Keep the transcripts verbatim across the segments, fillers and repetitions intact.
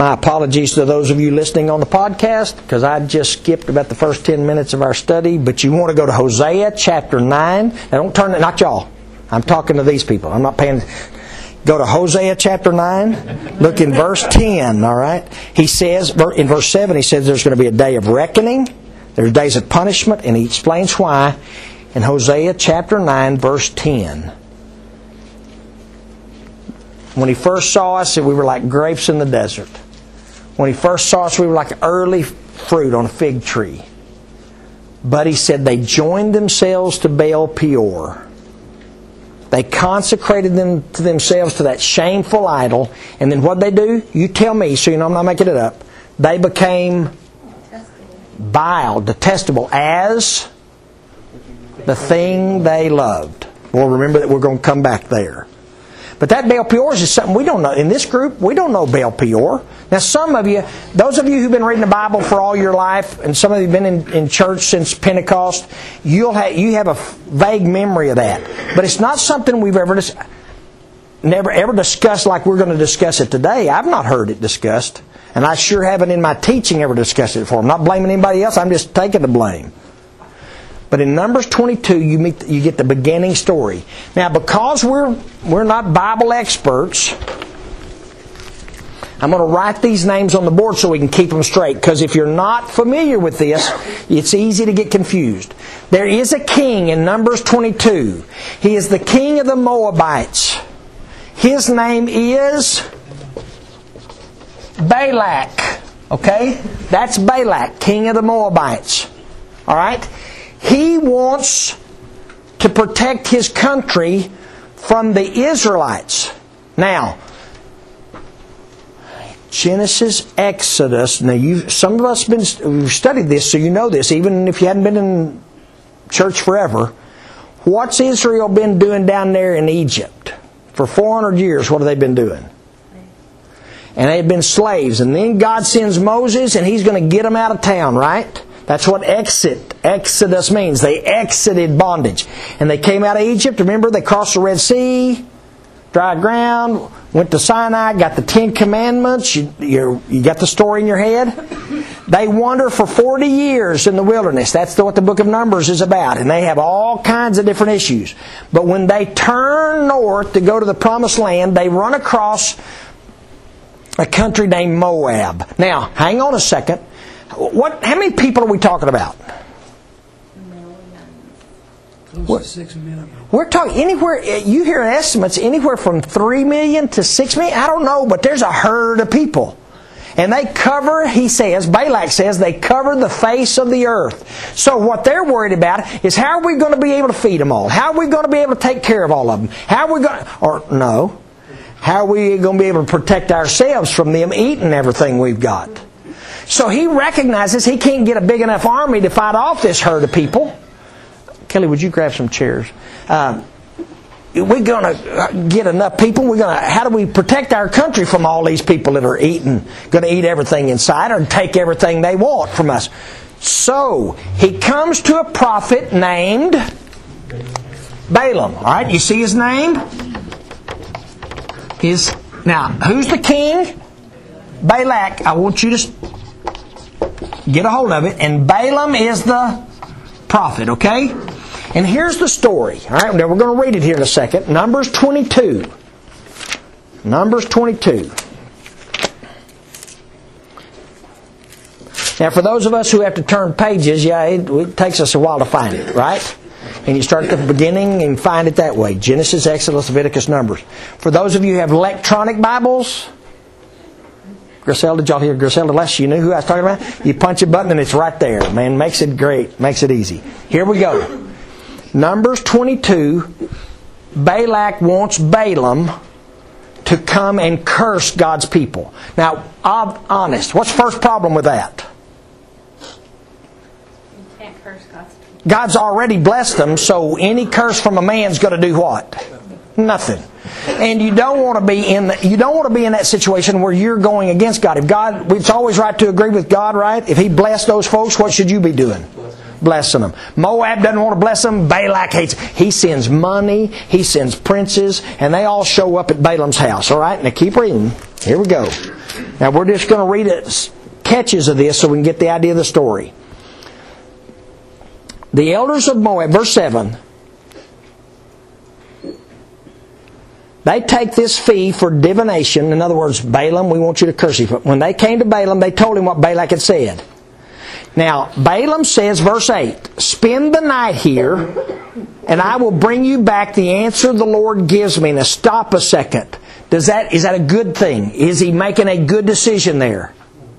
My apologies to those of you listening on the podcast, because I just skipped about the first ten minutes of our study. But you want to go to Hosea chapter nine. Now don't turn it, not y'all. I'm talking to these people. I'm not paying. Go to Hosea chapter nine. Look in verse ten, all right? He says, in verse seven, he says there's going to be a day of reckoning. There's days of punishment, and he explains why in Hosea chapter nine, verse ten. When he first saw us, we were like grapes in the desert. When he first saw us, we were like early fruit on a fig tree. But he said they joined themselves to Baal Peor. They consecrated them to themselves to that shameful idol. And then what did they do? You tell me, so you know I'm not making it up. They became vile, detestable as the thing they loved. Well, remember that we're going to come back there. But that Baal Peor is something we don't know. In this group, we don't know Baal Peor. Now, some of you, those of you who've been reading the Bible for all your life, and some of you have been in, in church since Pentecost, you'll have, you have a vague memory of that. But it's not something we've ever dis- never ever discussed like we're going to discuss it today. I've not heard it discussed. And I sure haven't in my teaching ever discussed it before. I'm not blaming anybody else. I'm just taking the blame. But in Numbers twenty-two, you meet, you get the beginning story. Now, because we're we're not Bible experts, I'm going to write these names on the board so we can keep them straight. Because if you're not familiar with this, it's easy to get confused. There is a king in Numbers twenty-two. He is the king of the Moabites. His name is Balak. Okay? That's Balak, king of the Moabites. All right? He wants to protect his country from the Israelites. Now, Genesis, Exodus. Now, you some of us have been we've studied this, so you know this. Even if you hadn't been in church forever, what's Israel been doing down there in Egypt for four hundred years? What have they been doing? And they've been slaves. And then God sends Moses, and He's going to get them out of town, right? That's what exit, Exodus means. They exited bondage. And they came out of Egypt. Remember, they crossed the Red Sea, dry ground, went to Sinai, got the Ten Commandments. You, you, you got the story in your head? They wander for forty years in the wilderness. That's what the book of Numbers is about. And they have all kinds of different issues. But when they turn north to go to the Promised Land, they run across a country named Moab. Now, hang on a second. What? How many people are we talking about? Close to six million. We're talking anywhere. You hear estimates anywhere from three million to six million. I don't know, but there's a herd of people, and they cover. He says, Balak says, they cover the face of the earth. So what they're worried about is how are we going to be able to feed them all? How are we going to be able to take care of all of them? How are we going? Or no, how are we going to be able to protect ourselves from them eating everything we've got? So he recognizes he can't get a big enough army to fight off this herd of people. Kelly, would you grab some chairs? Um, we're going to get enough people. We're going to. How do we protect our country from all these people that are eating, going to eat everything inside or take everything they want from us? So he comes to a prophet named Balaam. All right, you see his name? His now who's the king? Balak. I want you to get a hold of it. And Balaam is the prophet, okay? And here's the story. All right, now we're going to read it here in a second. Numbers twenty-two. Numbers twenty-two. Now, for those of us who have to turn pages, yeah, it, it takes us a while to find it, right? And you start at the beginning and find it that way. Genesis, Exodus, Leviticus, Numbers. For those of you who have electronic Bibles, Griselda, did y'all hear Griselda last? You knew who I was talking about? You punch a button and it's right there. Man, makes it great. Makes it easy. Here we go. Numbers twenty-two. Balak wants Balaam to come and curse God's people. Now, I'm honest. What's the first problem with that? You can't curse God's people. God's already blessed them, so any curse from a man's going to do what? Nothing. And you don't want to be in the, you don't want to be in that situation where you're going against God. If God, it's always right to agree with God, right? If He blessed those folks, what should you be doing? blessing them. Moab doesn't want to bless them. Balak hates them. He sends money. He sends princes. And they all show up at Balaam's house. All right? Now keep reading. Here we go. Now we're just going to read it, catches of this so we can get the idea of the story. The elders of Moab, verse seven, they take this fee for divination. In other words, Balaam, we want you to curse him. But when they came to Balaam, they told him what Balak had said. Now, Balaam says, verse eight, spend the night here, and I will bring you back the answer the Lord gives me. Now stop a second. Does that, is that a good thing? Is he making a good decision there?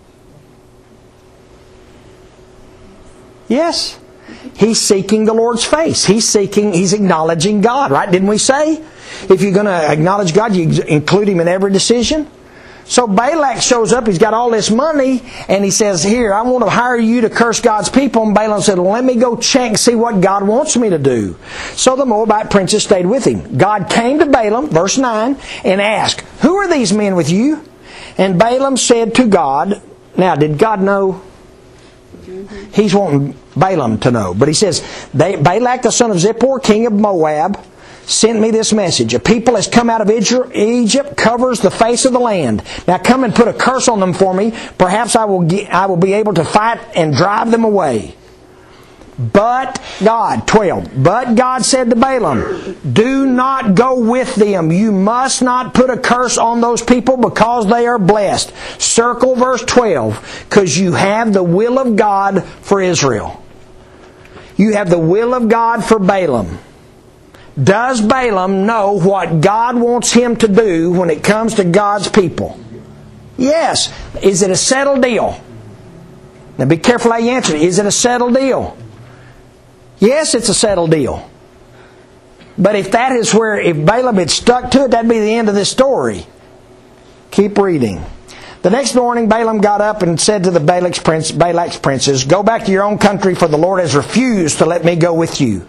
Yes. He's seeking the Lord's face. He's seeking, he's acknowledging God, right? Didn't we say? If you're going to acknowledge God, you include Him in every decision. So Balak shows up, he's got all this money, and he says, here, I want to hire you to curse God's people. And Balaam said, well, let me go check and see what God wants me to do. So the Moabite princes stayed with him. God came to Balaam, verse nine, and asked, who are these men with you? And Balaam said to God, now, did God know? He's wanting Balaam to know. But he says, they, Balak the son of Zippor, king of Moab, sent me this message. A people has come out of Egypt, covers the face of the land. Now come and put a curse on them for me. Perhaps I will, get, I will be able to fight and drive them away. But God, twelve, but God said to Balaam, do not go with them. You must not put a curse on those people because they are blessed. Circle verse twelve, because you have the will of God for Israel. You have the will of God for Balaam. Does Balaam know what God wants him to do when it comes to God's people? Yes. Is it a settled deal? Now be careful how you answer it. Is it a settled deal? Yes, it's a settled deal. But if that is where, if Balaam had stuck to it, that'd be the end of this story. Keep reading. The next morning, Balaam got up and said to the Balak's, prince, Balak's princes, go back to your own country, for the Lord has refused to let me go with you.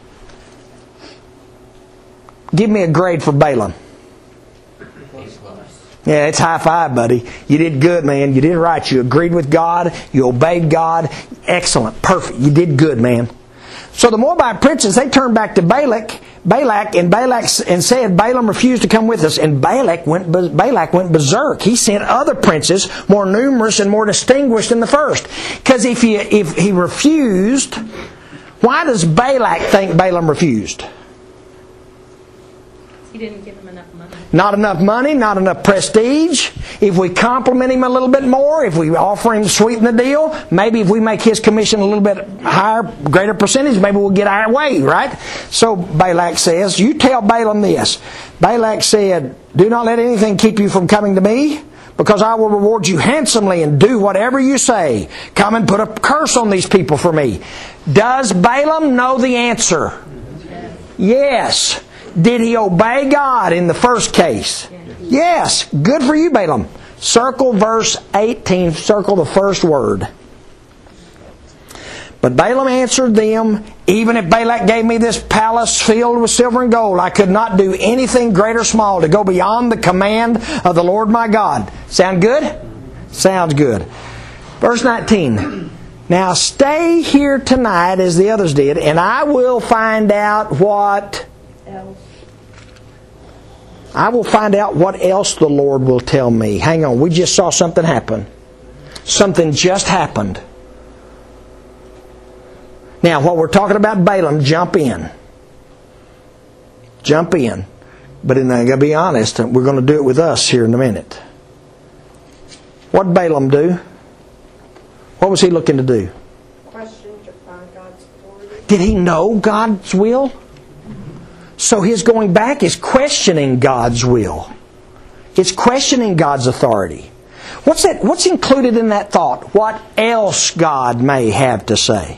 Give me a grade for Balaam. Yeah, it's high five, buddy. You did good, man. You did right. You agreed with God. You obeyed God. Excellent. Perfect. You did good, man. So the Moabite princes, they turned back to Balak, Balak, and Balak and said, Balaam refused to come with us. And Balak went, Balak went berserk. He sent other princes, more numerous and more distinguished than the first. Because if he, if he refused, why does Balak think Balaam refused? He didn't give him enough money. Not enough money, not enough prestige. If we compliment him a little bit more, if we offer him to sweeten the deal, maybe if we make his commission a little bit higher, greater percentage, maybe we'll get our way, right? So Balak says, you tell Balaam this. Balak said, do not let anything keep you from coming to me, because I will reward you handsomely and do whatever you say. Come and put a curse on these people for me. Does Balaam know the answer? Yes. Did he obey God in the first case? Yes. Good for you, Balaam. Circle verse eighteen. Circle the first word. But Balaam answered them, even if Balak gave me this palace filled with silver and gold, I could not do anything great or small to go beyond the command of the Lord my God. Sound good? Sounds good. Verse nineteen. Now stay here tonight as the others did, and I will find out what... I will find out what else the Lord will tell me. Hang on, we just saw something happen. Something just happened. Now, what we're talking about Balaam, jump in. Jump in. But I'm going to be honest, we're going to do it with us here in a minute. What did Balaam do? What was he looking to do? Question to find God's authority. Did he know God's will? So his going back is questioning God's will. It's questioning God's authority. What's that? What's included in that thought? What else God may have to say?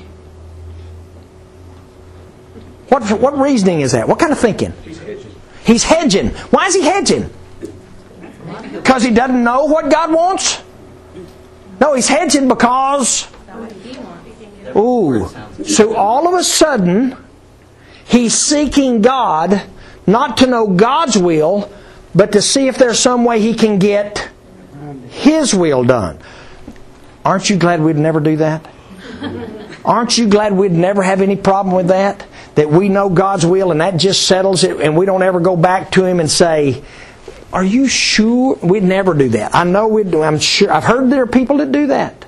What what reasoning is that? What kind of thinking? He's hedging. He's hedging. Why is he hedging? Because he doesn't know what God wants? No, he's hedging because... Ooh. So all of a sudden... he's seeking God, not to know God's will, but to see if there's some way he can get His will done. Aren't you glad we'd never do that? Aren't you glad we'd never have any problem with that? That we know God's will and that just settles it, and we don't ever go back to Him and say, are you sure? We'd never do that. I know we'd do. I'm sure. I've heard there are people that do that.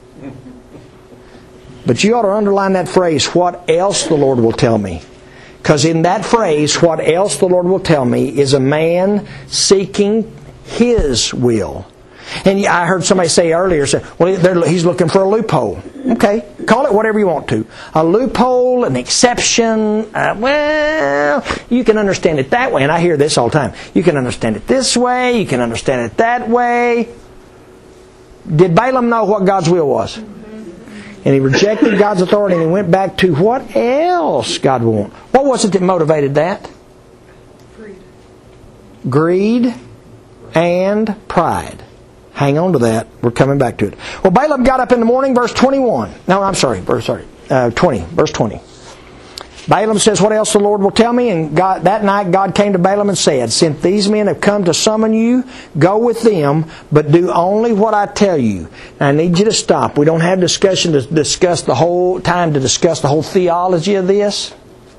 But you ought to underline that phrase, what else the Lord will tell me. Because in that phrase, what else the Lord will tell me, is a man seeking His will. And I heard somebody say earlier, say, well, he's looking for a loophole. Okay, call it whatever you want to. A loophole, an exception, uh, well, you can understand it that way. And I hear this all the time. You can understand it this way, you can understand it that way. Did Balaam know what God's will was? And he rejected God's authority and he went back to what else God would want. What was it that motivated that? Greed. Greed and pride. Hang on to that. We're coming back to it. Well, Balaam got up in the morning, verse twenty-one. No, I'm sorry, verse sorry, uh, twenty, verse twenty. Balaam says, what else the Lord will tell me? And God, that night God came to Balaam and said, since these men have come to summon you, go with them, but do only what I tell you. Now, I need you to stop. We don't have discussion to discuss the whole time to discuss the whole theology of this.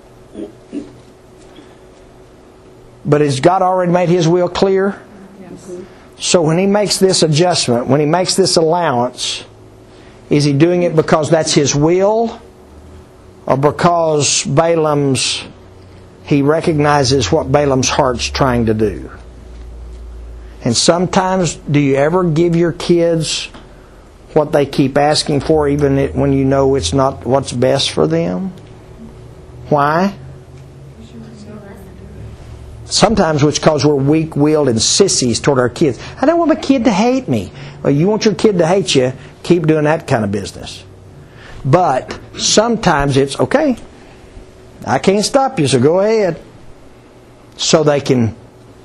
But has God already made His will clear? Yes. So when He makes this adjustment, when He makes this allowance, is He doing it because that's His will? Or because Balaam's, he recognizes what Balaam's heart's trying to do? And sometimes, do you ever give your kids what they keep asking for, even when you know it's not what's best for them? Why? Sometimes it's because we're weak-willed and sissies toward our kids. I don't want my kid to hate me. Well, you want your kid to hate you, keep doing that kind of business. But sometimes it's, okay, I can't stop you, so go ahead. So they can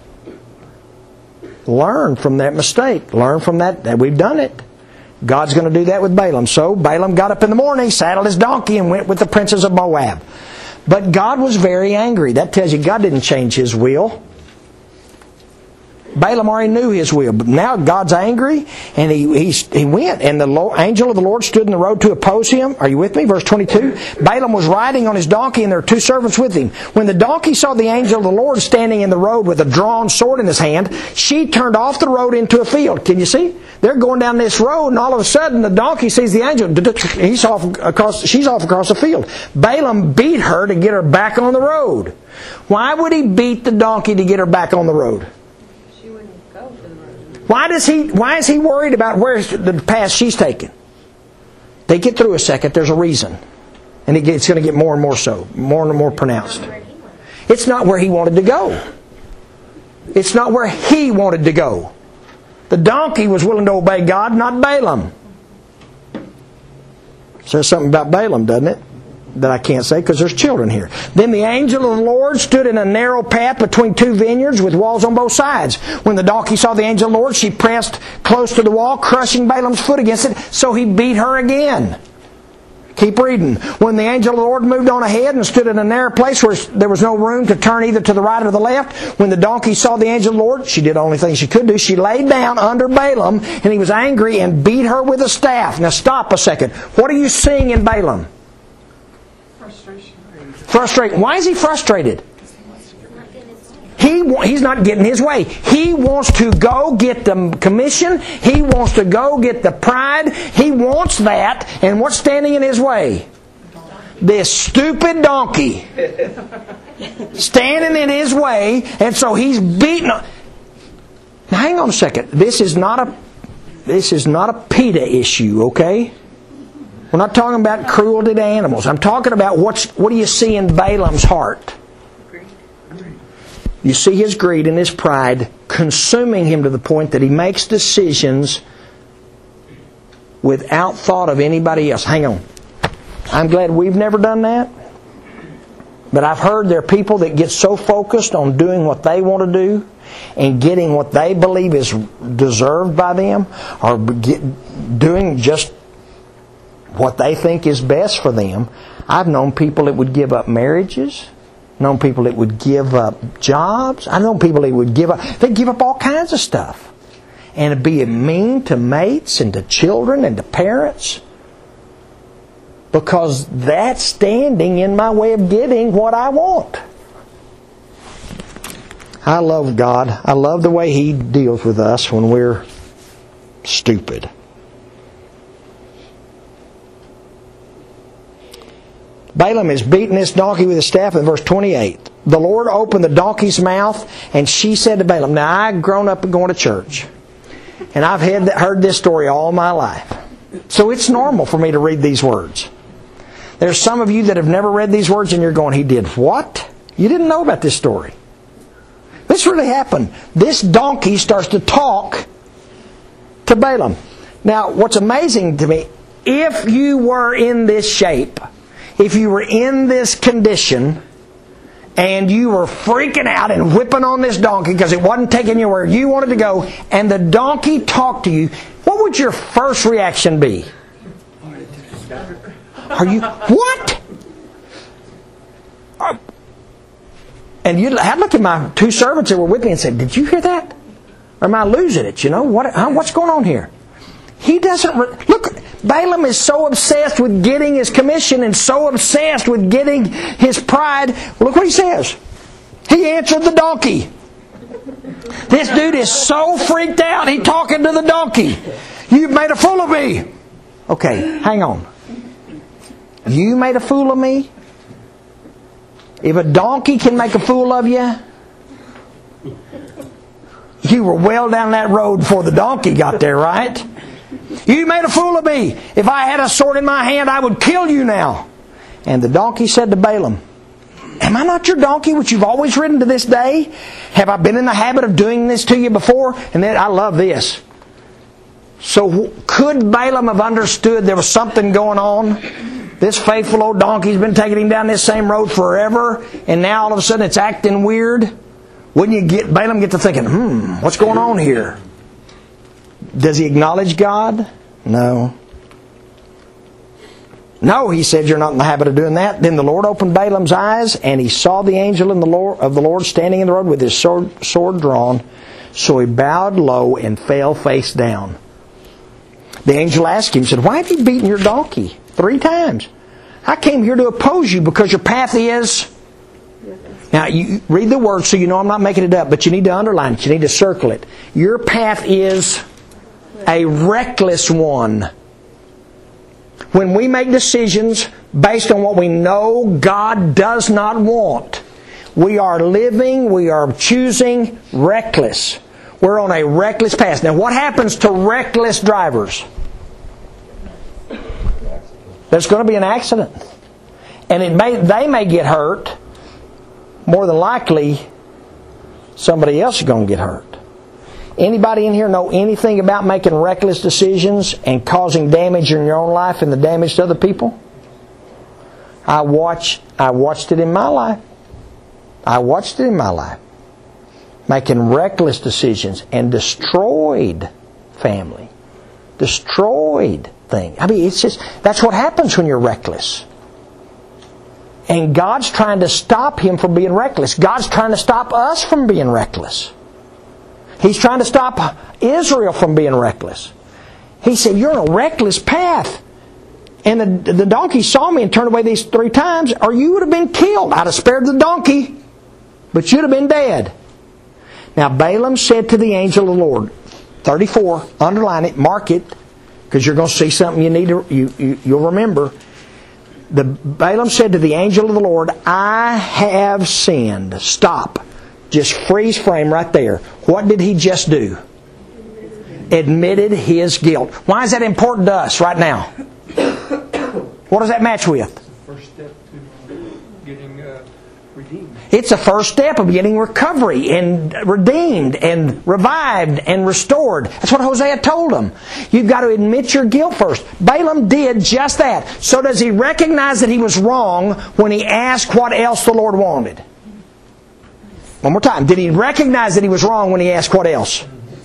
learn from that mistake. Learn from that, that we've done it. God's going to do that with Balaam. So Balaam got up in the morning, saddled his donkey, and went with the princes of Moab. But God was very angry. That tells you God didn't change His will. Balaam already knew His will, but now God's angry, and he he, he went, and the Lord, angel of the Lord stood in the road to oppose him. Are you with me? Verse twenty-two. Balaam was riding on his donkey, and there were two servants with him. When the donkey saw the angel of the Lord standing in the road with a drawn sword in his hand, she turned off the road into a field. Can you see? They're going down this road, and all of a sudden the donkey sees the angel. He's off across. She's off across the field. Balaam beat her to get her back on the road. Why would he beat the donkey to get her back on the road? Why does he? Why is he worried about where the path she's taking? They get through a second. There's a reason, and it's going to get more and more so, more and more pronounced. It's not where he wanted to go. It's not where he wanted to go. The donkey was willing to obey God, not Balaam. Says something about Balaam, doesn't it? That I can't say because there's children here. Then the angel of the Lord stood in a narrow path between two vineyards with walls on both sides. When the donkey saw the angel of the Lord, she pressed close to the wall, crushing Balaam's foot against it, so he beat her again. Keep reading. When the angel of the Lord moved on ahead and stood in a narrow place where there was no room to turn either to the right or the left, when the donkey saw the angel of the Lord, she did the only thing she could do. She laid down under Balaam, and he was angry and beat her with a staff. Now stop a second. What are you seeing in Balaam? Frustration. Frustrated. Why is he frustrated? He he's not getting his way. He wants to go get the commission. He wants to go get the pride. He wants that. And what's standing in his way? This stupid donkey standing in his way, and so he's beating. Now, hang on a second. This is not a this is not a PETA issue, okay? We're not talking about cruelty to animals. I'm talking about what's what do you see in Balaam's heart? You see his greed and his pride consuming him to the point that he makes decisions without thought of anybody else. Hang on. I'm glad we've never done that. But I've heard there are people that get so focused on doing what they want to do and getting what they believe is deserved by them, or get, doing just what they think is best for them. I've known people that would give up marriages, known people that would give up jobs. I've known people that would give up, they'd give up all kinds of stuff. And be mean to mates and to children and to parents. because that's standing in my way of getting what I want. I love God. I love the way He deals with us when we're stupid. Balaam is beating this donkey with his staff in verse twenty-eight. The Lord opened the donkey's mouth, and she said to Balaam, now I've grown up and going to church, and I've had, heard this story all my life. So it's normal for me to read these words. There's some of you that have never read these words and you're going, he did what? You didn't know about this story. This really happened. This donkey starts to talk to Balaam. Now, what's amazing to me, if you were in this shape, if you were in this condition, and you were freaking out and whipping on this donkey because it wasn't taking you where you wanted to go, and the donkey talked to you, what would your first reaction be? Are you, what? And you'd, I'd look at my two servants that were with me and said, did you hear that? Or am I losing it? You know, what? Huh, what's going on here? He doesn't, re- look, Balaam is so obsessed with getting his commission and so obsessed with getting his pride. Look what he says. He answered the donkey. This dude is so freaked out, he's talking to the donkey. You've made a fool of me. Okay, hang on. You made a fool of me? If a donkey can make a fool of you, you were well down that road before the donkey got there, right? You made a fool of me. If I had a sword in my hand, I would kill you now. And the donkey said to Balaam, am I not your donkey which you've always ridden to this day? Have I been in the habit of doing this to you before? And then I love this. So could Balaam have understood there was something going on? This faithful old donkey's been taking him down this same road forever, and now all of a sudden it's acting weird. Wouldn't you get Balaam get to thinking, hmm, what's going on here? Does he acknowledge God? No. No, he said, you're not in the habit of doing that. Then the Lord opened Balaam's eyes, and he saw the angel in the Lord, of the Lord standing in the road with his sword, sword drawn. So he bowed low and fell face down. The angel asked him, said, why have you beaten your donkey? Three times. I came here to oppose you because your path is... Now, you read the word so you know I'm not making it up, but you need to underline it. You need to circle it. Your path is a reckless one. When we make decisions based on what we know God does not want, we are living, we are choosing reckless. We're on a reckless path. Now, what happens to reckless drivers? There's going to be an accident. And it may, they may get hurt. More than likely, somebody else is going to get hurt. Anybody in here know anything about making reckless decisions and causing damage in your own life and the damage to other people? I watched, I watched it in my life. I watched it in my life. Making reckless decisions and destroyed family. Destroyed things. I mean, it's just, that's what happens when you're reckless. And God's trying to stop him from being reckless. God's trying to stop us from being reckless. He's trying to stop Israel from being reckless. He said, you're on a reckless path. And the, the donkey saw me and turned away these three times, or you would have been killed. I'd have spared the donkey, but you'd have been dead. Now Balaam said to the angel of the Lord, thirty-four, underline it, mark it, because you're going to see something you need to, you, you, you'll remember. The Balaam said to the angel of the Lord, I have sinned. Stop. Just freeze frame right there. What did he just do? Admitted his guilt. Why is that important to us right now? What does that match with? First step to getting uh, redeemed. It's the first step of getting recovery and redeemed and revived and restored. That's what Hosea told them. You've got to admit your guilt first. Balaam did just that. So does he recognize that he was wrong when he asked what else the Lord wanted? One more time. Did he recognize that he was wrong when he asked what else?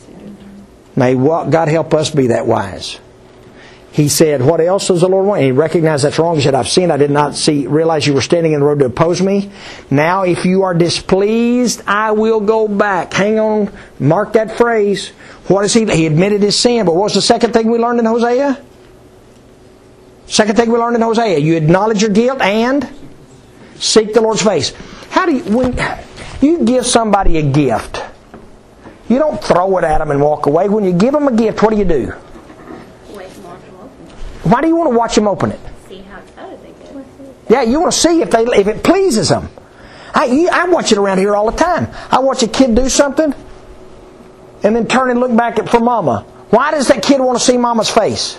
May God help us be that wise. He said, what else does the Lord want? And he recognized that's wrong. He said, I've sinned. I did not see, realize you were standing in the road to oppose me. Now, if you are displeased, I will go back. Hang on. Mark that phrase. What is he? He admitted his sin. But what was the second thing we learned in Hosea? Second thing we learned in Hosea, you acknowledge your guilt and seek the Lord's face. How do you, when you give somebody a gift, you don't throw it at them and walk away. When you give them a gift, what do you do? Wait and watch them open it. Why do you want to watch them open it? See how excited they get. Yeah, you want to see if they if it pleases them. I, you, I watch it around here all the time. I watch a kid do something and then turn and look back at for Mama. Why does that kid want to see Mama's face?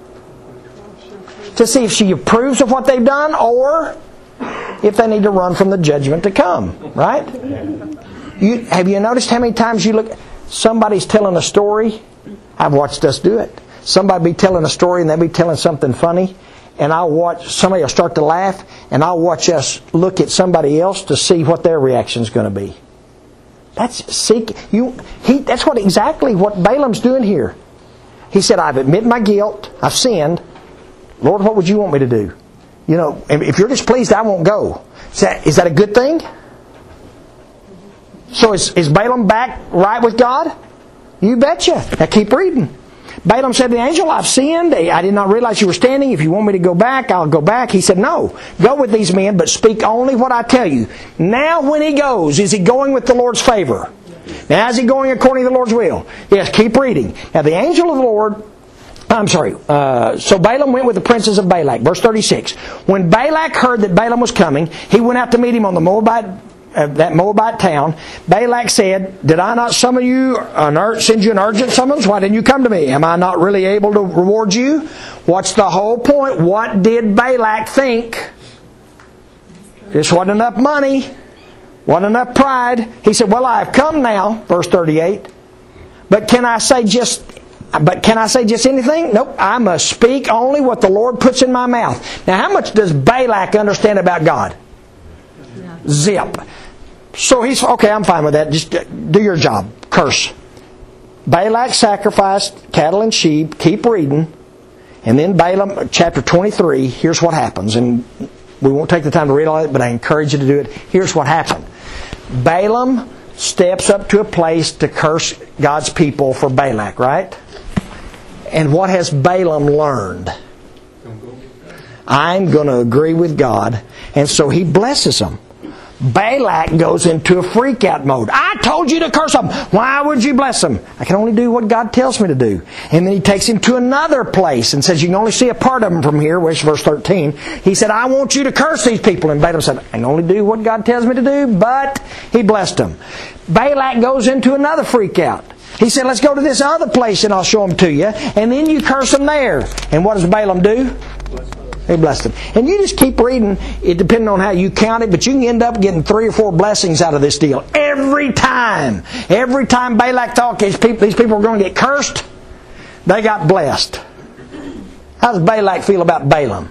To see if she approves of what they've done or if they need to run from the judgment to come. Right? You, have you noticed how many times you look... Somebody's telling a story. I've watched us do it. Somebody be telling a story and they'll be telling something funny. And I'll watch... Somebody will start to laugh. And I'll watch us look at somebody else to see what their reaction's going to be. That's seek you. He. That's what exactly what Balaam's doing here. He said, "I've admitted my guilt. I've sinned. Lord, what would you want me to do? You know, if you're displeased, I won't go." Is that, is that a good thing? So is, is Balaam back right with God? You betcha. Now keep reading. Balaam said to the angel, "I've sinned. I did not realize you were standing. If you want me to go back, I'll go back." He said, "No. Go with these men, but speak only what I tell you." Now when he goes, is he going with the Lord's favor? Now is he going according to the Lord's will? Yes, keep reading. Now the angel of the Lord... I'm sorry. Uh, so Balaam went with the princes of Balak. Verse thirty-six. When Balak heard that Balaam was coming, he went out to meet him on the Moabite... Uh, that Moabite town. Balak said, "Did I not summon you, an ur- send you an urgent summons? Why didn't you come to me? Am I not really able to reward you?" What's the whole point? What did Balak think? This wasn't enough money. Wasn't enough pride. He said, "Well, I have come now," verse thirty-eight. But can I say just but can I say just anything? Nope. I must speak only what the Lord puts in my mouth. Now, how much does Balak understand about God? Zip. So he's, okay, I'm fine with that. Just do your job. Curse. Balak sacrificed cattle and sheep. Keep reading. And then Balaam, chapter twenty-three, here's what happens. And we won't take the time to read all it, but I encourage you to do it. Here's what happened. Balaam steps up to a place to curse God's people for Balak, right? And what has Balaam learned? I'm going to agree with God. And so he blesses them. Balak goes into a freak-out mode. "I told you to curse them. Why would you bless them? I can only do what God tells me to do." And then he takes him to another place and says, "You can only see a part of them from here," which is verse thirteen. He said, "I want you to curse these people." And Balaam said, "I can only do what God tells me to do," but he blessed them. Balak goes into another freak-out. He said, "Let's go to this other place and I'll show them to you. And then you curse them there." And what does Balaam do? He blessed them. And you just keep reading, it depending on how you count it, but you can end up getting three or four blessings out of this deal. Every time. Every time Balak thought these people, these people were going to get cursed, they got blessed. How does Balak feel about Balaam?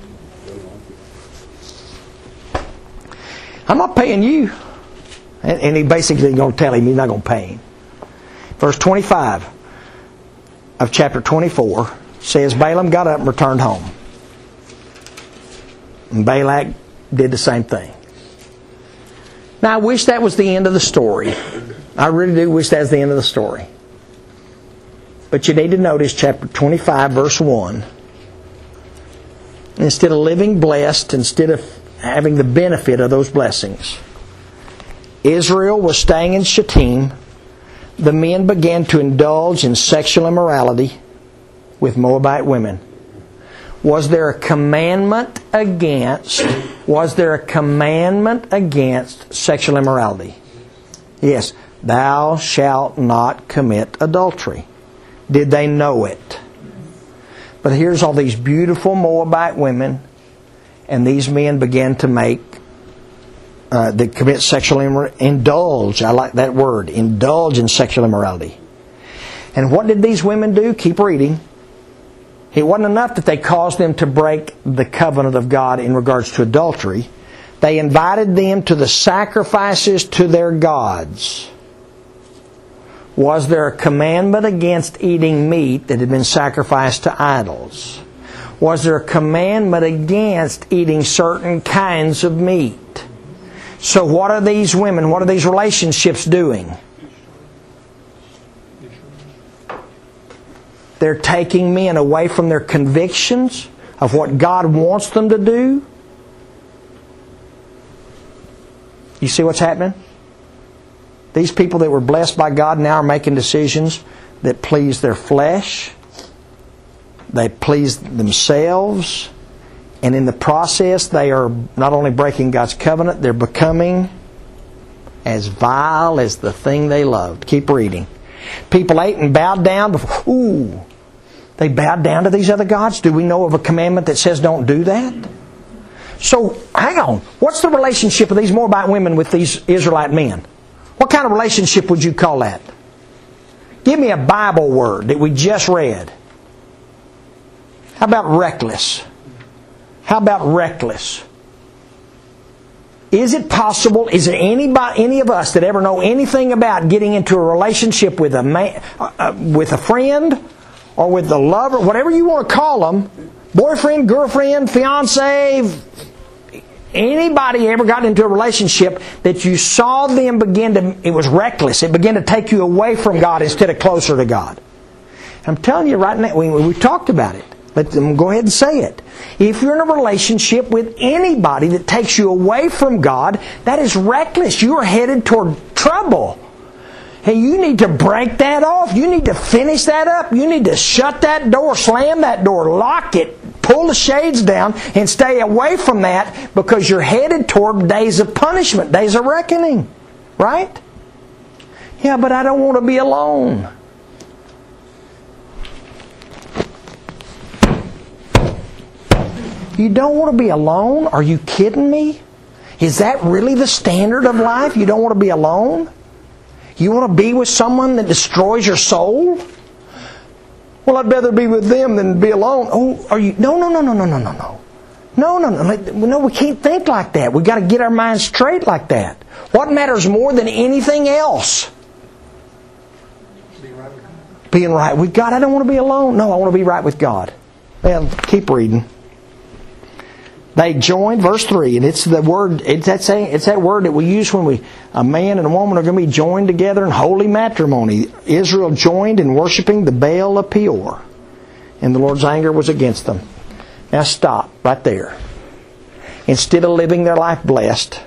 "I'm not paying you." And, and he basically is going to tell him he's not going to pay him. Verse twenty-five of chapter twenty-four says, Balaam got up and returned home. And Balak did the same thing. Now, I wish that was the end of the story. I really do wish that was the end of the story. But you need to notice chapter twenty-five, verse one. Instead of living blessed, instead of having the benefit of those blessings, Israel was staying in Shittim. The men began to indulge in sexual immorality with Moabite women. Was there a commandment against, was there a commandment against sexual immorality? Yes. Thou shalt not commit adultery. Did they know it? But here's all these beautiful Moabite women, and these men began to make, uh, they commit sexual immorality, indulge, I like that word, indulge in sexual immorality. And what did these women do? Keep reading. It wasn't enough that they caused them to break the covenant of God in regards to adultery. They invited them to the sacrifices to their gods. Was there a commandment against eating meat that had been sacrificed to idols? Was there a commandment against eating certain kinds of meat? So what are these women, what are these relationships doing? They're taking men away from their convictions, of what God wants them to do. You see what's happening? These people that were blessed by God now are making decisions that please their flesh. They please themselves. And in the process, they are not only breaking God's covenant, they're becoming as vile as the thing they loved. Keep reading. People ate and bowed down before... Ooh! They bowed down to these other gods? Do we know of a commandment that says don't do that? So, hang on. What's the relationship of these Moabite women with these Israelite men? What kind of relationship would you call that? Give me a Bible word that we just read. How about reckless? How about reckless? Is it possible, is there anybody, any of us that ever know anything about getting into a relationship with a man, uh, with a friend, or with a lover, whatever you want to call them, boyfriend, girlfriend, fiance, anybody ever got into a relationship that you saw them begin to, it was reckless, it began to take you away from God instead of closer to God? I'm telling you right now, we, we talked about it. Let them go ahead and say it. If you're in a relationship with anybody that takes you away from God, that is reckless. You are headed toward trouble. Hey, you need to break that off. You need to finish that up. You need to shut that door, slam that door, lock it, pull the shades down, and stay away from that, because you're headed toward days of punishment, days of reckoning. Right? Yeah, but I don't want to be alone. You don't want to be alone? Are you kidding me? Is that really the standard of life? You don't want to be alone? You want to be with someone that destroys your soul? Well, I'd rather be with them than be alone. Oh, are you? No, no, no, no, no, no, no, no. No, no, no. No, we can't think like that. We've got to get our minds straight like that. What matters more than anything else? Being right with God. Being right with God. I don't want to be alone. No, I want to be right with God. Well, keep reading. They joined, verse three, and it's the word. It's that saying. It's that word that we use when we a man and a woman are going to be joined together in holy matrimony. Israel joined in worshiping the Baal of Peor, and the Lord's anger was against them. Now stop right there. Instead of living their life blessed,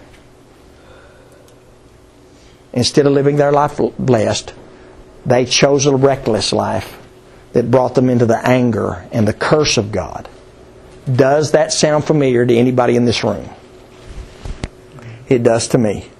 instead of living their life blessed, they chose a reckless life that brought them into the anger and the curse of God. Does that sound familiar to anybody in this room? It does to me.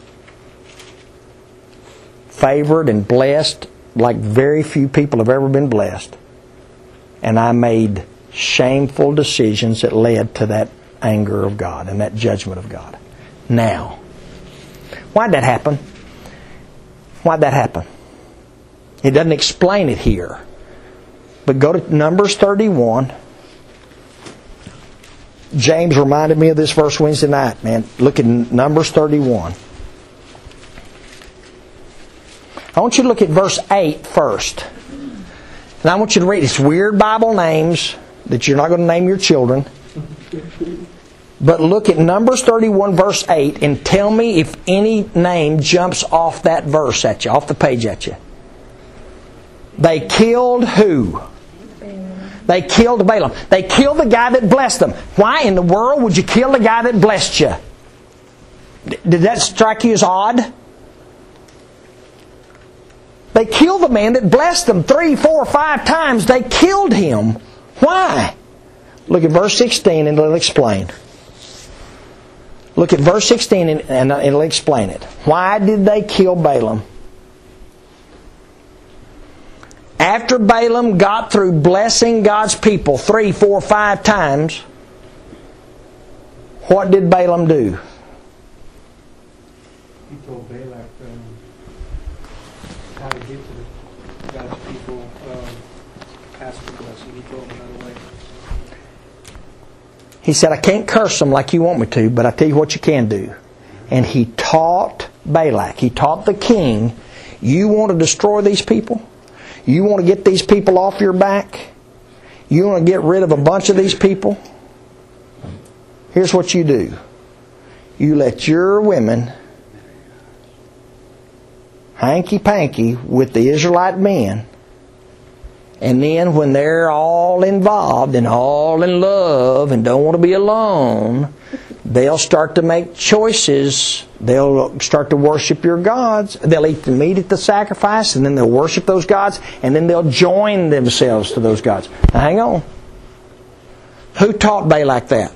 Favored and blessed like very few people have ever been blessed. And I made shameful decisions that led to that anger of God and that judgment of God. Now, why'd that happen? Why'd that happen? It doesn't explain it here. But go to Numbers thirty-one. James reminded me of this verse Wednesday night, man. Look at Numbers thirty-one. I want you to look at verse eight first. And I want you to read these weird Bible names that you're not going to name your children. But look at Numbers thirty-one, verse eight, and tell me if any name jumps off that verse at you, off the page at you. They killed who? They killed Balaam. They killed the guy that blessed them. Why in the world would you kill the guy that blessed you? Did that strike you as odd? They killed the man that blessed them three, four, five times. They killed him. Why? Look at verse sixteen and it'll explain. Look at verse sixteen and it'll explain it. Why did they kill Balaam? After Balaam got through blessing God's people three, four, five times, what did Balaam do? He told Balak um, how to get to the God's people um, past the blessing. He told them another way. He said, I can't curse them like you want me to, but I tell you what you can do. And he taught Balak, he taught the king, you want to destroy these people? You want to get these people off your back? You want to get rid of a bunch of these people? Here's what you do. You let your women hanky-panky with the Israelite men, And then when they're all involved and all in love and don't want to be alone, they'll start to make choices. They'll start to worship your gods. They'll eat the meat at the sacrifice, and then they'll worship those gods, and then they'll join themselves to those gods. Now hang on. Who taught Balak that?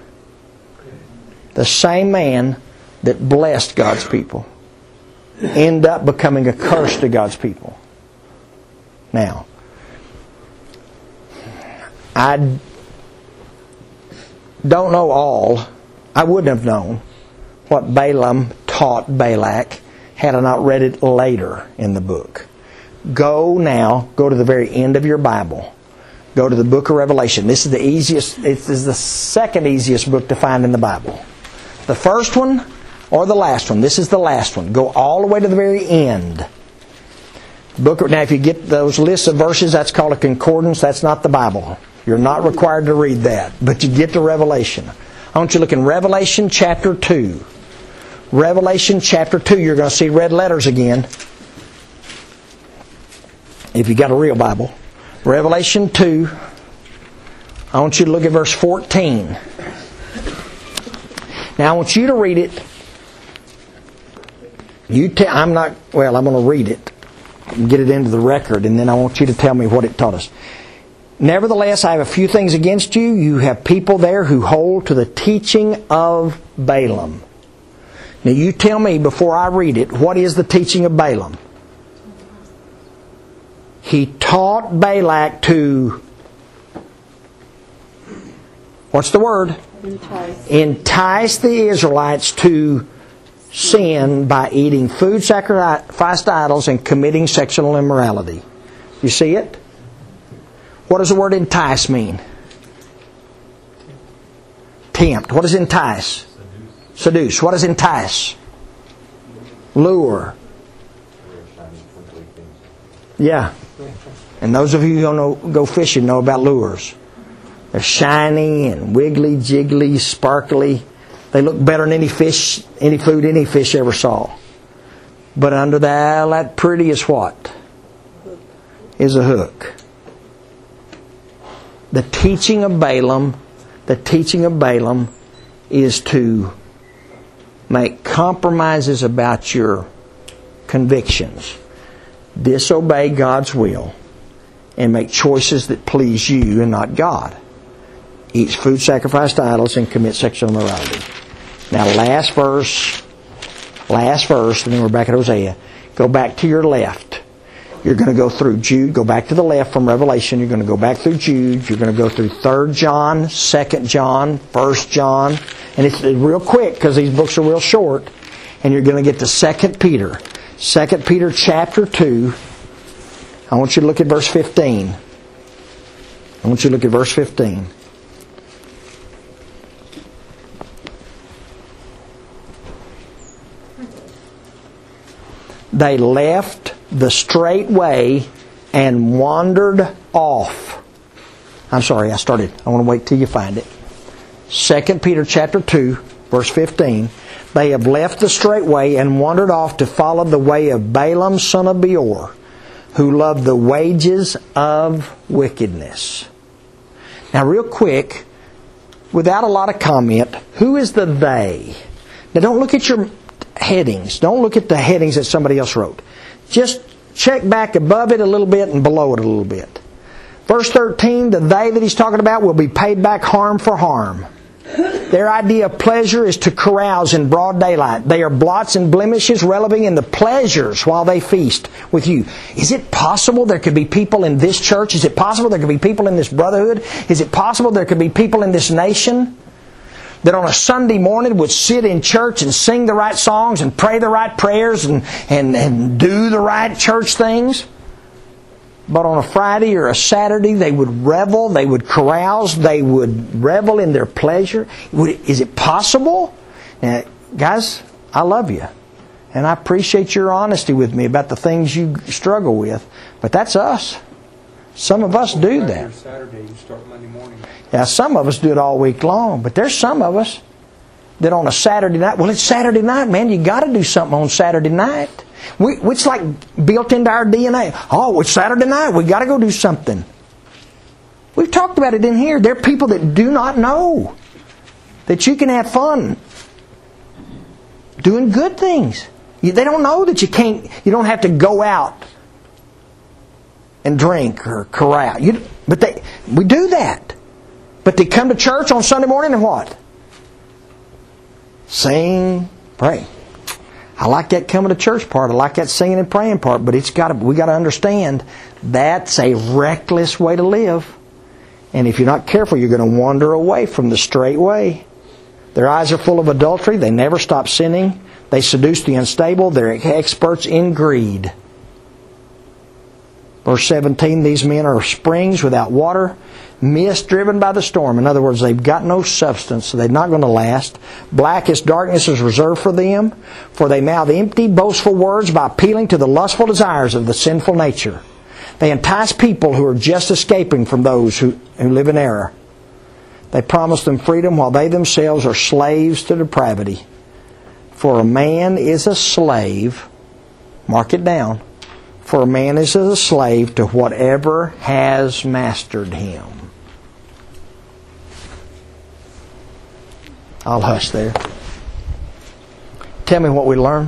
The same man that blessed God's people. End up becoming a curse to God's people. Now, I don't know all. I wouldn't have known what Balaam taught Balak had I not read it later in the book. Go now, go to the very end of your Bible. Go to the book of Revelation. This is the easiest, it is the second easiest book to find in the Bible. The first one or the last one. This is the last one. Go all the way to the very end. Book. Now, if you get those lists of verses, that's called a concordance. That's not the Bible. You're not required to read that. But you get to Revelation. I want you to look in Revelation chapter two. Revelation chapter two. You're going to see red letters again. If you got a real Bible. Revelation two. I want you to look at verse fourteen. Now, I want you to read it. You te- I'm not, well, I'm going to read it and get it into the record, and then I want you to tell me what it taught us. Nevertheless, I have a few things against you. You have people there who hold to the teaching of Balaam. Now, you tell me before I read it, what is the teaching of Balaam? He taught Balak to, what's the word? Entice. Entice the Israelites to sin by eating food sacrificed to idols and committing sexual immorality. You see it? What does the word entice mean? Tempt. What does entice? Seduce. Seduce. What does entice? Lure. Yeah. And those of you who don't know, go fishing know about lures. They're shiny and wiggly, jiggly, sparkly. They look better than any fish, any food any fish ever saw. But under that, that pretty is what? Is a hook. The teaching of Balaam, the teaching of Balaam is to make compromises about your convictions. Disobey God's will and make choices that please you and not God. Eat food sacrificed to idols and commit sexual immorality. Now, last verse, last verse, and then we're back at Hosea. Go back to your left. You're going to go through Jude. Go back to the left from Revelation. You're going to go back through Jude. You're going to go through Third John, Second John, First John. And it's real quick because these books are real short. And you're going to get to Second Peter. Second Peter chapter two. I want you to look at verse fifteen. I want you to look at verse fifteen. They left the straight way and wandered off. I'm sorry, I started. I want to wait till you find it. Second Peter chapter two, verse fifteen. They have left the straight way and wandered off to follow the way of Balaam son of Beor, who loved the wages of wickedness. Now real quick, without a lot of comment, who is the they? Now don't look at your headings. Don't look at the headings that somebody else wrote. Just check back above it a little bit and below it a little bit. Verse thirteen, the they that he's talking about will be paid back harm for harm. Their idea of pleasure is to carouse in broad daylight. They are blots and blemishes reveling in the pleasures while they feast with you. Is it possible there could be people in this church? Is it possible there could be people in this brotherhood? Is it possible there could be people in this nation that on a Sunday morning would sit in church and sing the right songs and pray the right prayers and, and, and do the right church things? But on a Friday or a Saturday, they would revel, they would carouse, they would revel in their pleasure. Is it possible? Now, guys, I love you. And I appreciate your honesty with me about the things you struggle with. But that's us. Some of us do that. Saturday, you start Monday morning. Yeah, some of us do it all week long. But there's some of us that on a Saturday night, well, it's Saturday night, man. You got to do something on Saturday night. We, it's like built into our D N A. Oh, it's Saturday night. We got to go do something. We've talked about it in here. There are people that do not know that you can have fun doing good things. You, they don't know that you can't. You don't have to go out and drink or carouse. You, but they, we do that. But they come to church on Sunday morning and what? Sing, pray. I like that coming to church part. I like that singing and praying part. But it's got to, we got to understand that's a reckless way to live. And if you're not careful, you're going to wander away from the straight way. Their eyes are full of adultery. They never stop sinning. They seduce the unstable. They're experts in greed. Verse seventeen, these men are springs without water, mist driven by the storm. In other words, they've got no substance, so they're not going to last. Blackest darkness is reserved for them, for they mouth empty, boastful words by appealing to the lustful desires of the sinful nature. They entice people who are just escaping from those who, who live in error. They promise them freedom while they themselves are slaves to depravity. For a man is a slave, mark it down, for a man is a slave to whatever has mastered him. I'll hush there. Tell me what we learn.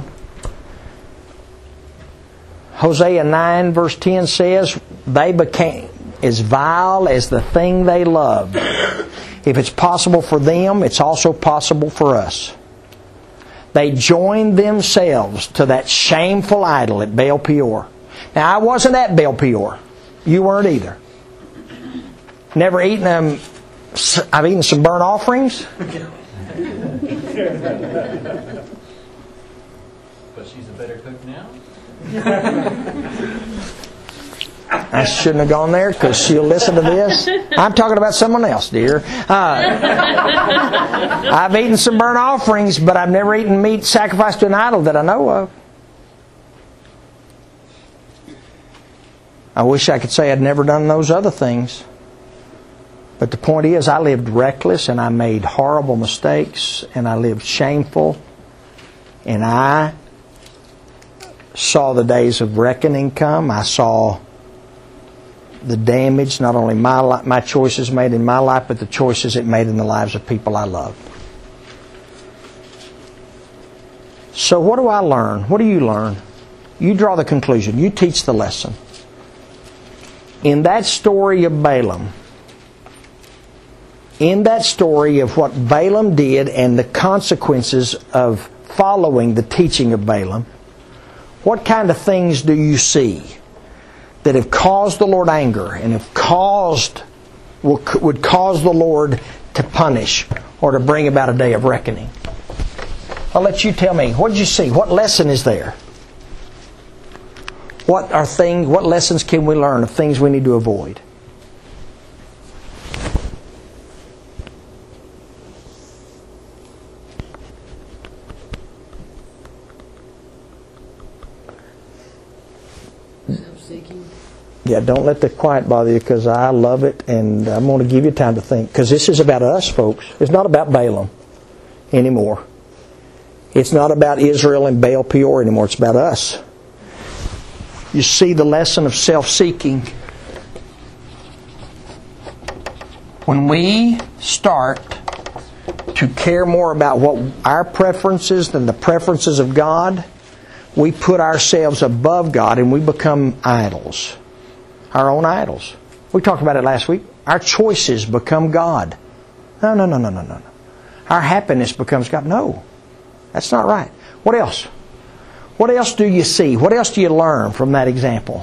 Hosea nine verse ten says, they became as vile as the thing they loved. If it's possible for them, it's also possible for us. They joined themselves to that shameful idol at Baal Peor. Now, I wasn't at Baal Peor. You weren't either. Never eaten them. I've eaten some burnt offerings. But she's a better cook now? I shouldn't have gone there because she'll listen to this. I'm talking about someone else, dear. Uh, I've eaten some burnt offerings, but I've never eaten meat sacrificed to an idol that I know of. I wish I could say I'd never done those other things. But the point is, I lived reckless and I made horrible mistakes and I lived shameful. And I saw the days of reckoning come. I saw the damage, not only my my choices made in my life, but the choices it made in the lives of people I loved. So what do I learn? What do you learn? You draw the conclusion. You teach the lesson. In that story of Balaam, in that story of what Balaam did and the consequences of following the teaching of Balaam, what kind of things do you see that have caused the Lord anger and have caused, would cause the Lord to punish or to bring about a day of reckoning? I'll let you tell me. What did you see? What lesson is there? What are things? What lessons can we learn of things we need to avoid? Self-seeking. Yeah, don't let the quiet bother you because I love it and I'm going to give you time to think. Because this is about us, folks. It's not about Balaam anymore. It's not about Israel and Baal Peor anymore. It's about us. You see the lesson of self-seeking. When we start to care more about what our preferences than the preferences of God, we put ourselves above God and we become idols. Our own idols. We talked about it last week. Our choices become God. No, no, no, no, no, no. Our happiness becomes God. No, that's not right. What else? What else do you see? What else do you learn from that example?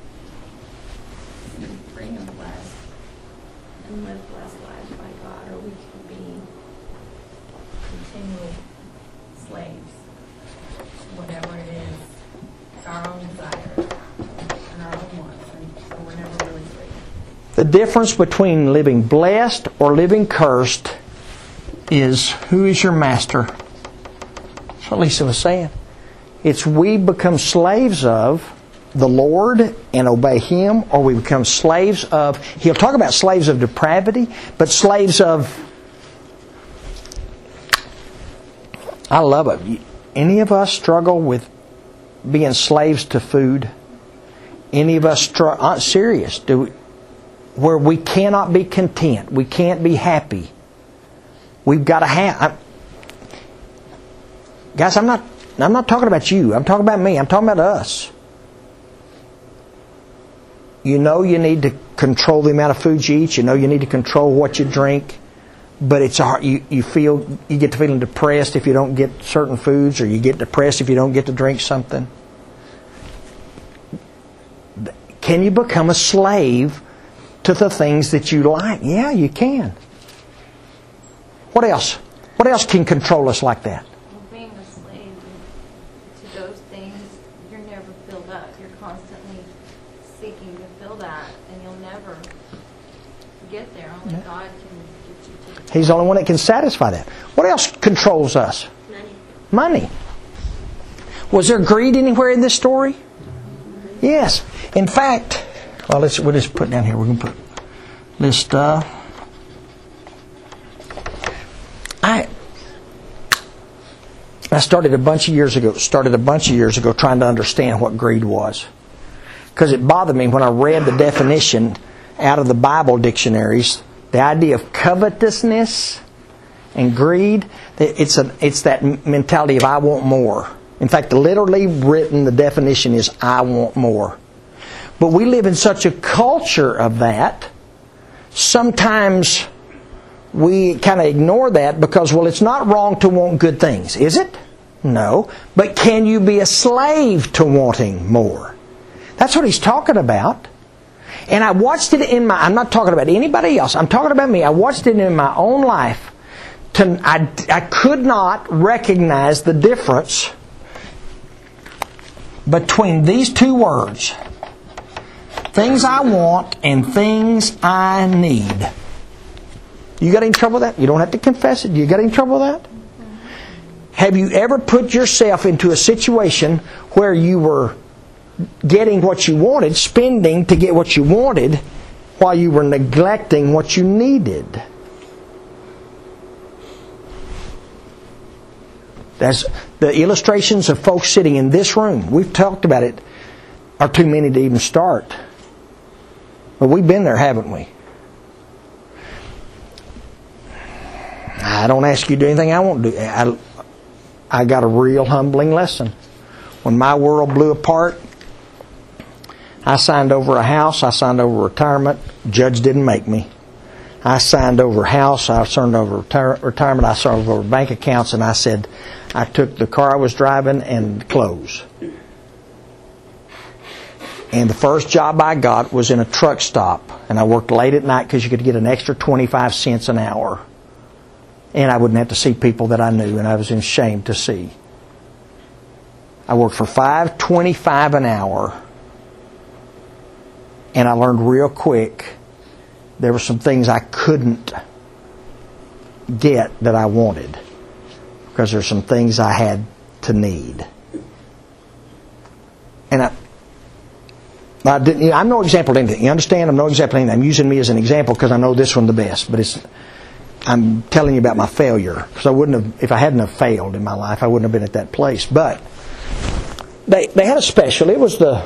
Bring them blessed and live blessed lives by God, or we can be continual slaves. Whatever it is, it's our own desires and our own wants, and so we're never really free. The difference between living blessed or living cursed is who is your master. That's what Lisa was saying. It's we become slaves of the Lord and obey Him, or we become slaves of, he'll talk about slaves of depravity, but slaves of, I love it. Any of us struggle with being slaves to food? Any of us str- uh, serious? Do we, where we cannot be content, we can't be happy. We've got to have. I, guys, I'm not. I'm not talking about you. I'm talking about me. I'm talking about us. You know you need to control the amount of food you eat. You know you need to control what you drink. But it's hard. You, you feel you get to feeling depressed if you don't get certain foods, or you get depressed if you don't get to drink something. Can you become a slave to the things that you like? Yeah, you can. What else? What else can control us like that? Well, being a slave to those things, you're never filled up. You're constantly seeking to fill that, and you'll never get there. Only Yeah. God can get you to the He's the only one that can satisfy that. What else controls us? money. Money. Was there greed anywhere in this story? Yes. In fact, well, let's we'll just put down here. We're going to put list. Uh, I I started a bunch of years ago. Started a bunch of years ago trying to understand what greed was, because it bothered me when I read the definition out of the Bible dictionaries. The idea of covetousness and greed. It's a it's that mentality of I want more. In fact, literally written, the definition is I want more. But we live in such a culture of that, sometimes we kind of ignore that because, well, it's not wrong to want good things, is it? No. But can you be a slave to wanting more? That's what he's talking about. And I watched it in my, I'm not talking about anybody else, I'm talking about me. I watched it in my own life. To, I, I could not recognize the difference between these two words, things I want and things I need. You got any trouble with that? You don't have to confess it. You got any trouble with that? Have you ever put yourself into a situation where you were getting what you wanted, spending to get what you wanted, while you were neglecting what you needed? That's the illustrations of folks sitting in this room. We've talked about it. Are too many to even start. But we've been there, haven't we? I don't ask you to do anything I won't do. I, I got a real humbling lesson. When my world blew apart, I signed over a house. I signed over retirement. Judge didn't make me. I signed over a house. I signed over retire, retirement. I signed over bank accounts. And I said, I took the car I was driving and clothes. And the first job I got was in a truck stop. And I worked late at night because you could get an extra twenty-five cents an hour. And I wouldn't have to see people that I knew and I was ashamed to see. I worked for five twenty-five an hour. And I learned real quick there were some things I couldn't get that I wanted. Because there's some things I had to need. And I, I didn't, you know, I'm no example of anything. You understand? I'm no example of anything. I'm using me as an example because I know this one the best. But it's, I'm telling you about my failure. Because I wouldn't have, if I hadn't have failed in my life, I wouldn't have been at that place. But they they had a special. It was the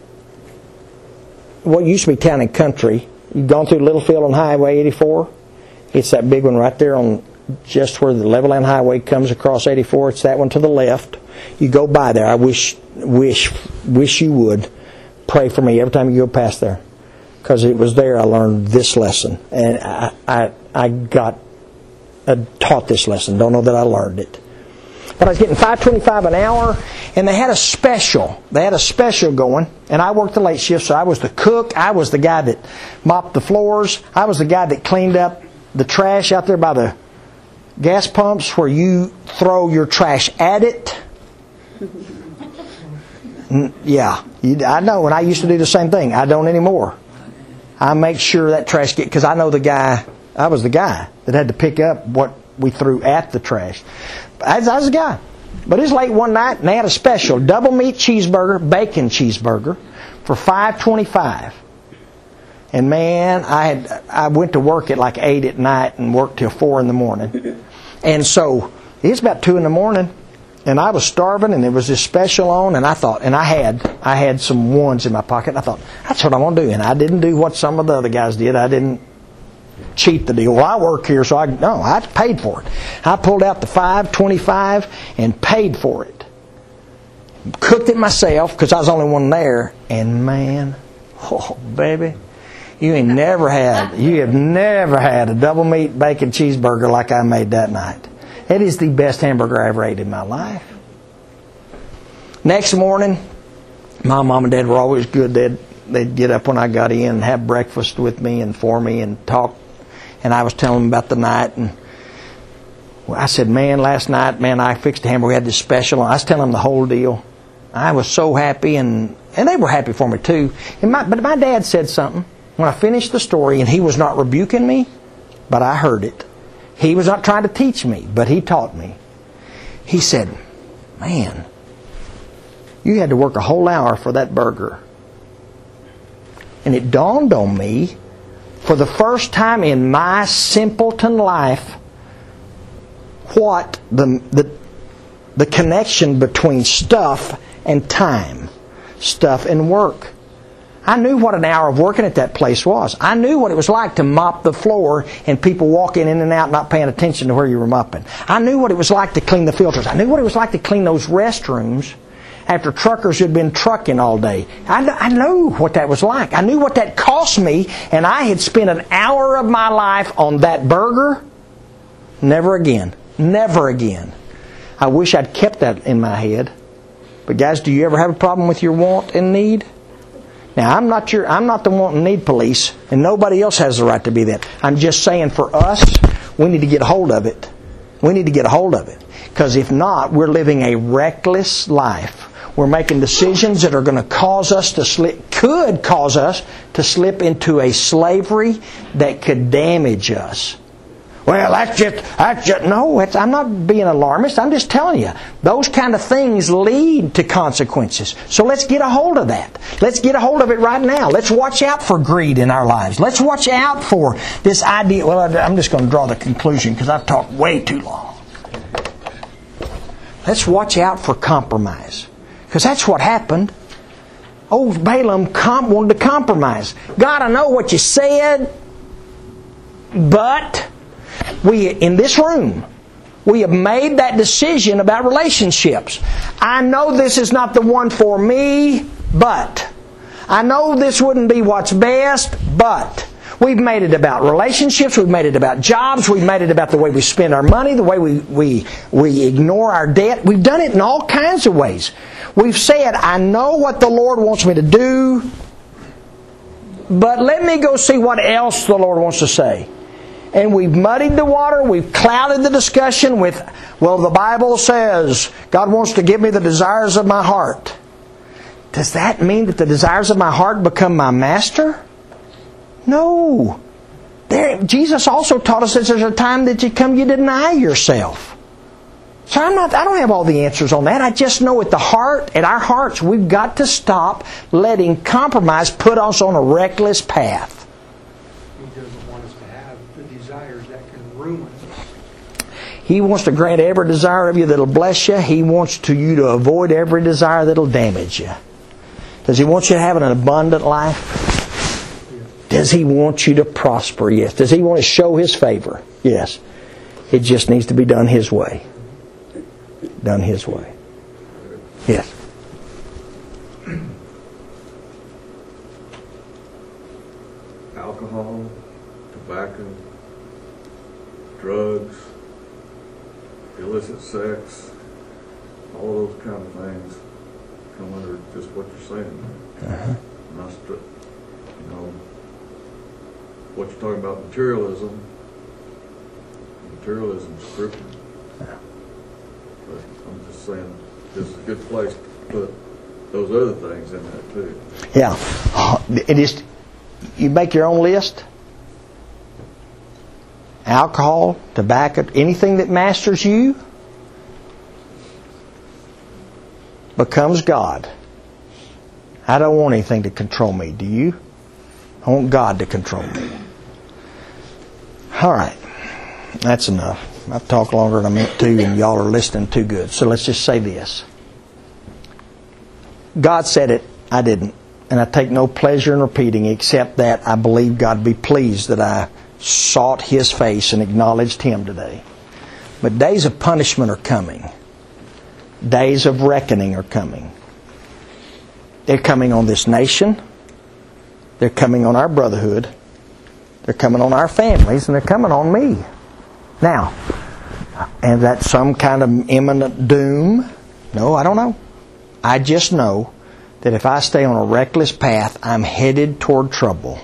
what used to be Town and Country. You've gone through Littlefield on Highway eighty-four. It's that big one right there on just where the Levelland Highway comes across eighty-four. It's that one to the left. You go by there. I wish, wish, wish you would pray for me every time you go past there, because it was there I learned this lesson, and I I, I got uh, taught this lesson. Don't know that I learned it, but I was getting five twenty-five an hour, and they had a special. They had a special going, and I worked the late shift, so I was the cook. I was the guy that mopped the floors. I was the guy that cleaned up the trash out there by the gas pumps where you throw your trash at it. Yeah, I know, and I used to do the same thing. I don't anymore. I make sure that trash get, because I know the guy, I was the guy that had to pick up what we threw at the trash. I, I was the guy. But it was late one night, and they had a special double meat cheeseburger, bacon cheeseburger for five twenty-five. And man, I had I went to work at like eight at night and worked till four in the morning. And so it's about two in the morning, And I was starving, and there was this special on, and I thought, and I had, I had some ones in my pocket. And I thought, that's what I'm going to do. And I didn't do what some of the other guys did. I didn't cheat the deal. Well, I work here, so I no, I paid for it. I pulled out the five twenty-five and paid for it. Cooked it myself because I was the only one there. And man, oh baby, you ain't never had, you have never had a double meat bacon cheeseburger like I made that night. It is the best hamburger I ever ate in my life. Next morning, my mom and dad were always good. They'd, they'd get up when I got in and have breakfast with me and for me and talk. And I was telling them about the night. And I said, man, last night, man, I fixed a hamburger. We had this special. I was telling them the whole deal. I was so happy, and, and they were happy for me too. And my, but my dad said something when I finished the story, and he was not rebuking me, but I heard it. He was not trying to teach me, but he taught me. He said, man, you had to work a whole hour for that burger. And it dawned on me, for the first time in my simpleton life, what the, the, the connection between stuff and time, stuff and work. I knew what an hour of working at that place was. I knew what it was like to mop the floor and people walking in and out not paying attention to where you were mopping. I knew what it was like to clean the filters. I knew what it was like to clean those restrooms after truckers had been trucking all day. I, I knew what that was like. I knew what that cost me, and I had spent an hour of my life on that burger. Never again. Never again. I wish I'd kept that in my head. But guys, do you ever have a problem with your want and need? Now, I'm not your, I'm not the want and need police, and nobody else has the right to be that. I'm just saying for us, we need to get a hold of it. We need to get a hold of it. Because if not, we're living a reckless life. We're making decisions that are going to cause us to slip, could cause us to slip into a slavery that could damage us. Well, that's just, that's just, no, it's, I'm not being alarmist. I'm just telling you, those kind of things lead to consequences. So let's get a hold of that. Let's get a hold of it right now. Let's watch out for greed in our lives. Let's watch out for this idea. Well, I'm just going to draw the conclusion because I've talked way too long. Let's watch out for compromise. Because that's what happened. Old Balaam com- wanted to compromise. God, I know what you said, but we, in this room, we have made that decision about relationships. I know this is not the one for me, but I know this wouldn't be what's best, but we've made it about relationships, we've made it about jobs, we've made it about the way we spend our money, the way we, we, we ignore our debt. We've done it in all kinds of ways. We've said, I know what the Lord wants me to do, but let me go see what else the Lord wants to say. And we've muddied the water, we've clouded the discussion with, well, the Bible says God wants to give me the desires of my heart. Does that mean that the desires of my heart become my master? No. There, Jesus also taught us that there's a time that you come, you deny yourself. So I'm not, I don't have all the answers on that. I just know at the heart, at our hearts, we've got to stop letting compromise put us on a reckless path. He doesn't want us to have the desires that can ruin us. He wants to grant every desire of you that'll bless you. He wants to you to avoid every desire that'll damage you. Does He want you to have an abundant life? Does He want you to prosper? Yes. Does He want to show His favor? Yes. It just needs to be done His way. Done His way. Yes. Alcohol, tobacco, drugs, illicit sex, all those kind of things come under just what you're saying. Uh-huh. Not, you know, what you're talking about, materialism. Materialism is crippling. But I'm just saying, this is a good place to put those other things in there too. Yeah. It is. You make your own list. Alcohol, tobacco, anything that masters you becomes God. I don't want anything to control me. Do you? I want God to control me. All right. That's enough. I've talked longer than I meant to, and y'all are listening too good. So let's just say this. God said it, I didn't. And I take no pleasure in repeating, except that I believe God be pleased that I sought His face and acknowledged Him today. But days of punishment are coming. Days of reckoning are coming. They're coming on this nation. They're coming on our brotherhood. They're coming on our families, and they're coming on me. Now, and that's some kind of imminent doom? No, I don't know. I just know that if I stay on a reckless path, I'm headed toward trouble.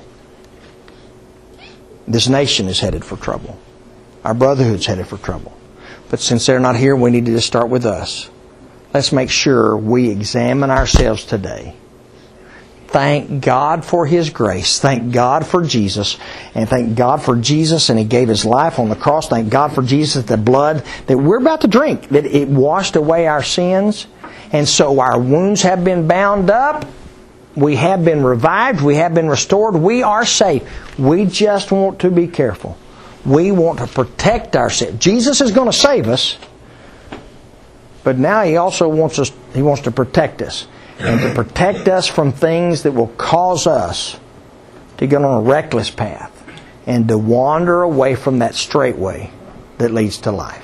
This nation is headed for trouble. Our brotherhood's headed for trouble. But since they're not here, we need to just start with us. Let's make sure we examine ourselves today. Thank God for His grace. Thank God for Jesus. And thank God for Jesus, and He gave His life on the cross. Thank God for Jesus, the blood that we're about to drink, that it washed away our sins. And so our wounds have been bound up. We have been revived. We have been restored. We are safe. We just want to be careful. We want to protect ourselves. Jesus is going to save us. But now He also wants us, He wants to protect us. And to protect us from things that will cause us to get on a reckless path and to wander away from that straight way that leads to life.